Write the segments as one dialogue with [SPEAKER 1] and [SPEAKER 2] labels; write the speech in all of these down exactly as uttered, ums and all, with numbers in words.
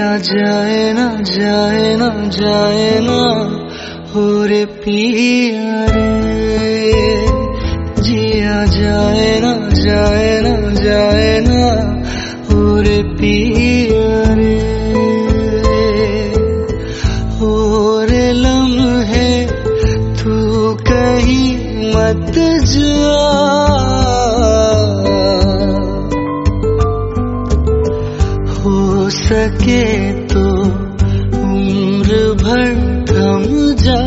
[SPEAKER 1] जाए ना जाए ना जाए ना हो रे पिया रे, जिया जाए ना जाए ना जाए ना हो रे पिया रे। हो रे लम्हे तू कहीं मत जा, हो सके तो उम्र भर थम जा,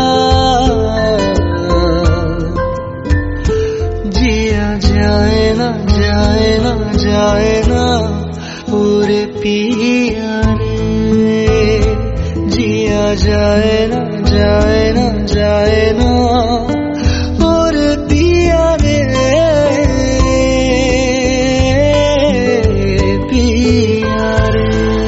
[SPEAKER 1] जिया जाए ना जाए ना जाए ना हो रे पिया रे, जिया जाए ना जाए ना जाए ना हो रे पिया रे, पिया रे।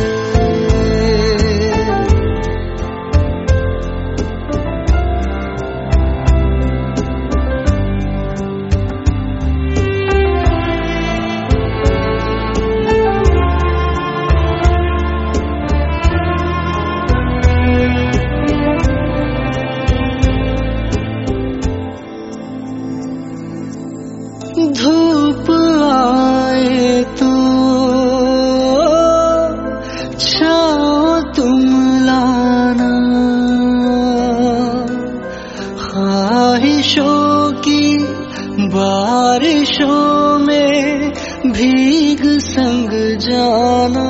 [SPEAKER 1] धूप आए तो छाँव तुम लाना, ख्वाहिशों की बारिशों में भीग संग जाना।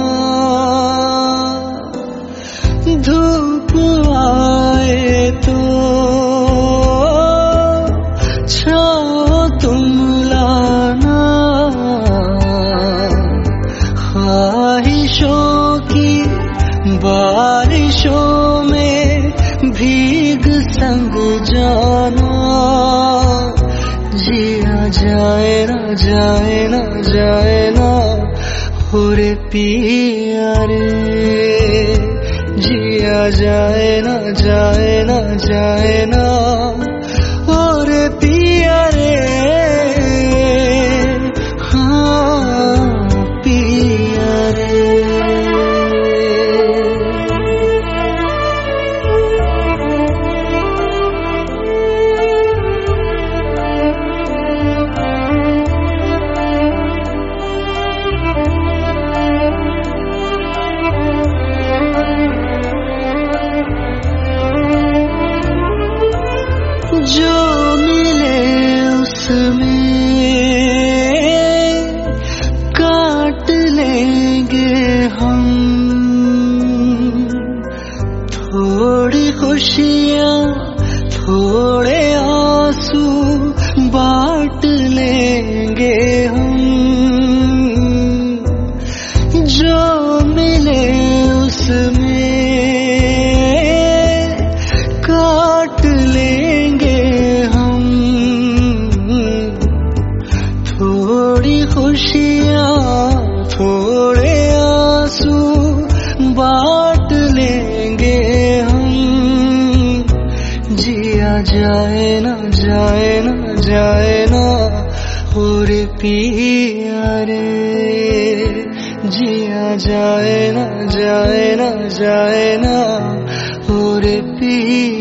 [SPEAKER 1] धूप आए तो छाँव तुम लाना, ख्वाहिशों की बारिशों में भीग संग जाना, जिया जाए ना जाए ना जाए ना हो रे पिया रे, जिया जाए ना जाए ना जाए ना हो रे पिया रे, हाँ पिया रे। जो मिले उसमें काट लेंगे हम, थोड़ी खुशियाँ थोड़े आंसू बांट लेंगे हम। जो मिले उसमें काट लेंगे हम, थोड़ी खुशियाँ थोड़े आंसू बांट लेंगे हम, जिया जाए ना जाए ना जाए ना हो रे पिया रे, जिया जाए ना जाए ना जाए ना हो रे पिया।